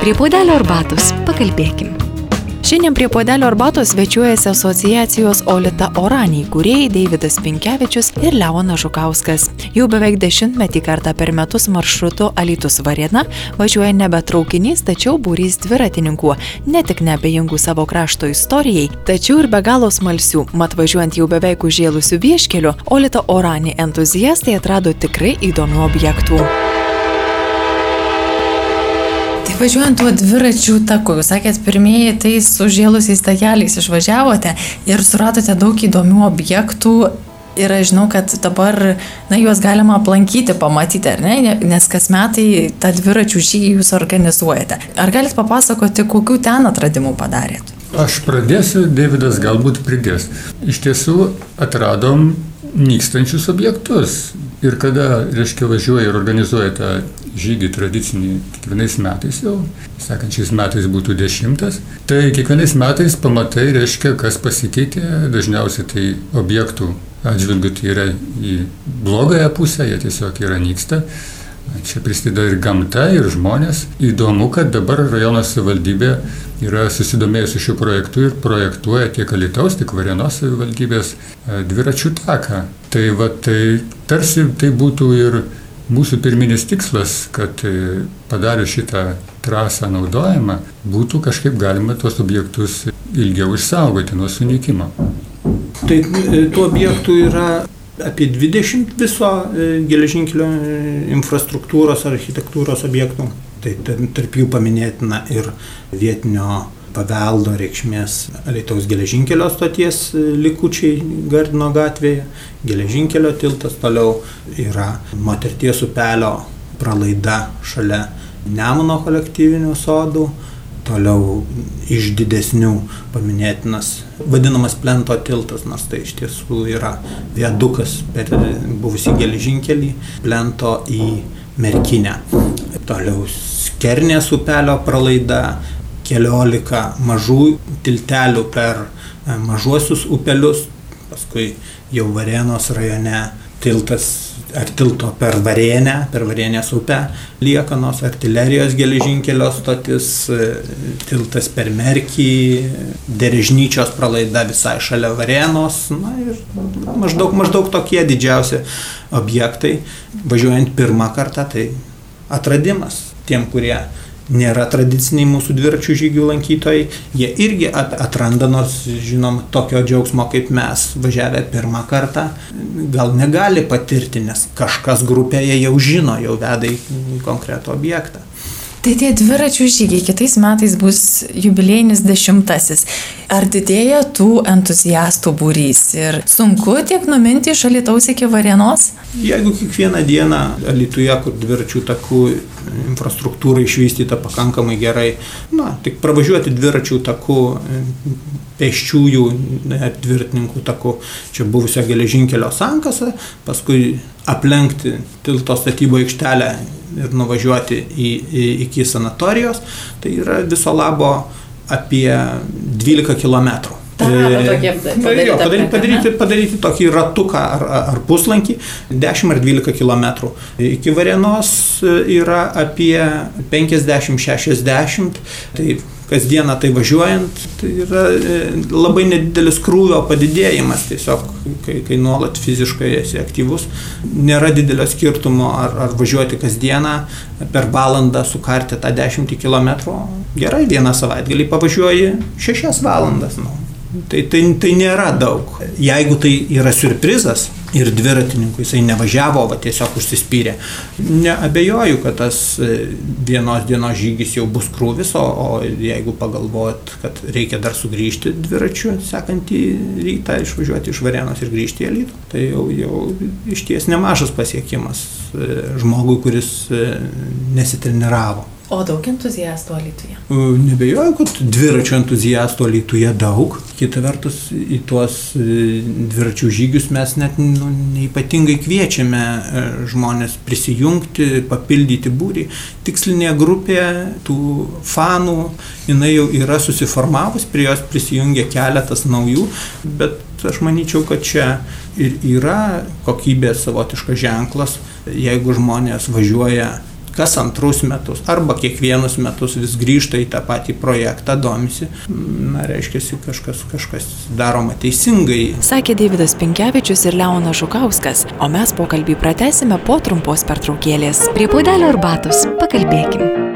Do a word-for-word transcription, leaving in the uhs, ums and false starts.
Prie puodelio arbatos pakalbėkim. Šiandien prie puodelio arbatos svečiuojasi asociacijos Olita Orani įkūrėjai Deividas Pinkevičius ir Leonas Žukauskas. Jau beveik dešimtmetį kartą per metus maršrutu Alytus-Varėna važiuoja nebe traukinys, tačiau būrys dviratininkų, ne tik neabejingų savo krašto istorijai, tačiau ir be galo smalsių. Mat važiuojant jau beveik užžėlusių vieškelių, Olita Orani entuziastai atrado tikrai įdomių objektų. Tai važiuojant tuo dviračių taku, jūs sakėt, pirmieji tai su žėlusiais takeliais išvažiavote ir suradote daug įdomių objektų ir aš žinau, kad dabar na, juos galima aplankyti, pamatyti, ar ne, nes kas metai tą dviračių žygį jūs organizuojate. Ar galite papasakoti, kokių ten atradimų padarėt? Aš pradėsiu, Deividas galbūt pridės. Iš tiesų atradom nykstančius objektus. Ir kada, reiškia, važiuoja ir organizuoja tą žygį tradicinį kiekvienais metais jau, sekančiais metais būtų dešimtas, tai kiekvienais metais pamatai, reiškia, kas pasikeitė, dažniausiai tai objektų atžvilgiu tai yra į blogąją pusę, jie tiesiog yra nyksta. Čia prisideda ir gamta, ir žmonės. Įdomu, kad dabar rajono savivaldybė yra susidomėjusi šiuo projektu ir projektuoja tiek Alytaus, tiek Varėnos savivaldybės dviračių taką. Tai va, tai tarsi tai būtų ir mūsų pirminis tikslas, kad padarius šitą trasą naudojimą, būtų kažkaip galima tuos objektus ilgiau išsaugoti nuo sunykimo. Tai tų objektų yra apie dvidešimt viso geležinkelio infrastruktūros, architektūros objektų. Tai tarp jų paminėtina ir vietinio paveldo reikšmės Alytaus geležinkelio stoties likučiai Gardino gatvėje, geležinkelio tiltas, toliau yra Moterties upelio pralaida šalia Nemuno kolektyvinių sodų, toliau iš didesnių paminėtinas vadinamas Plento tiltas, nors tai iš tiesų yra viadukas per buvusį geležinkelį Plento į Merkinę. Toliau Skernės upelio pralaida, keliolika mažų tiltelių per mažuosius upelius, paskui jau Varėnos rajone tiltas ar tilto per Varėnę, per Varėnės upę liekanos, artilerijos geležinkelio stotis, tiltas per Merkį, Derežnyčios pralaida visai šalia Varėnos, na ir maždaug, maždaug tokie didžiausi objektai. Važiuojant pirmą kartą, tai atradimas tiem, kurie nėra tradiciniai mūsų dviračių žygių lankytojai, jie irgi atranda, nors žinom, tokio džiaugsmo kaip mes, važiavę pirmą kartą, gal negali patirti, nes kažkas grupėje jau žino, jau veda į konkretų objektą. Tai tie dviračių žygiai kitais metais bus jubiliejinis dešimtasis. Ar didėja tų entuziastų būrys ir sunku tiek numinti iš Alytaus iki Varėnos? Jeigu kiekvieną dieną Alytuje, kur dviračių takų infrastruktūra išvystyta pakankamai gerai, na, tik pravažiuoti dviračių takų, pėsčiųjų, dviratininkų takų, čia buvusio geležinkelio sankasą, paskui aplenkti tilto statybo aikštelę ir nuvažiuoti į, į, iki sanatorijos, tai yra viso labo apie dvylika kilometrų. Tokie, jo, padaryti, padaryti, padaryti tokį ratuką ar, ar puslankį, dešimt ar dvylika kilometrų. Iki Varėnos yra apie penkiasdešimt šešiasdešimt, tai kasdieną tai važiuojant, tai yra labai nedidelis krūvio padidėjimas tiesiog, kai, kai nuolat fiziškai esi aktyvus. Nėra didelio skirtumo ar, ar važiuoti kasdieną per valandą sukarti tą dešimtį kilometrų. Gerai, vieną savaitgalį pavažiuoji šešias valandas. Nu. Tai, tai, tai nėra daug. Jeigu tai yra siurprizas ir dviratininkui jisai nevažiavo, va tiesiog užsispyrė, neabejoju, kad tas vienos dienos žygis jau bus krūvis, o, o jeigu pagalvojat, kad reikia dar sugrįžti dviračiu sekantį rytą, išvažiuoti iš Varėnos ir grįžti į Alytų, tai jau, jau išties nemažas pasiekimas žmogui, kuris nesitreniravo. O daug entuziastų Alytuje? Nebejoju, kad dviračių entuziastų Alytuje daug. Kita vertus, į tuos dviračių žygius mes net nu, neipatingai kviečiame žmonės prisijungti, papildyti būrį. Tikslinė grupė tų fanų, jinai jau yra susiformavus, prie jos prisijungia keletas naujų, bet aš manyčiau, kad čia ir yra kokybės savotiškas ženklas, jeigu žmonės važiuoja kas antrus metus arba kiekvienus metus vis grįžta į tą patį projektą, domisi, na, reiškia, kažkas, kažkas daroma teisingai. Sakė Deividas Pinkevičius ir Leonas Žukauskas, o mes pokalbį pratęsime po trumpos pertraukėlės. Prie puodelio arbatos pakalbėkim.